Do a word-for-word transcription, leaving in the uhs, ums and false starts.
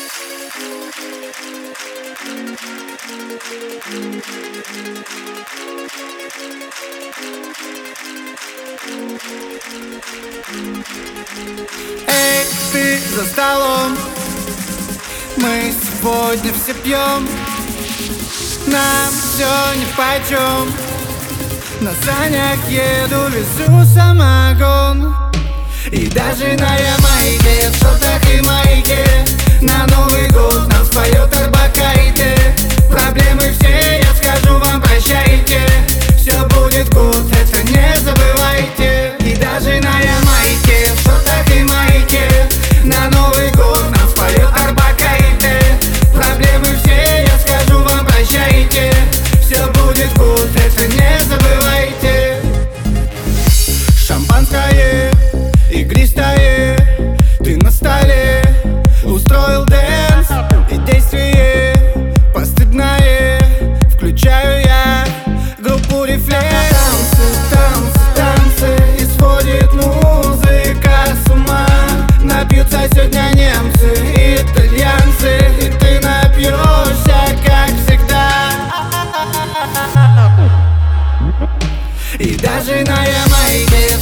Эй, ты за столом, мы сегодня все пьем. Нам все нипочем. На санях еду, везу самогон. И даже на Ямайке, в шортах и майке на Новый год нам споет Орбакайте. Проблемы все, я скажу вам прощайте. Все будет гуд, это не забывайте. И даже на Ямайке, в шортах и майке на Новый год нам споет Орбакайте. Проблемы все, я скажу вам прощайте. Все будет гуд, это не забывайте. Шампанское игристое, ты на столе устроил дэнс. И действие постыдное, включаю я группу Рефлекс. Танцы, танцы, танцы, и сводит музыка с ума. Напьются сегодня немцы и итальянцы, и ты напьешься, как всегда. И даже на Ямайке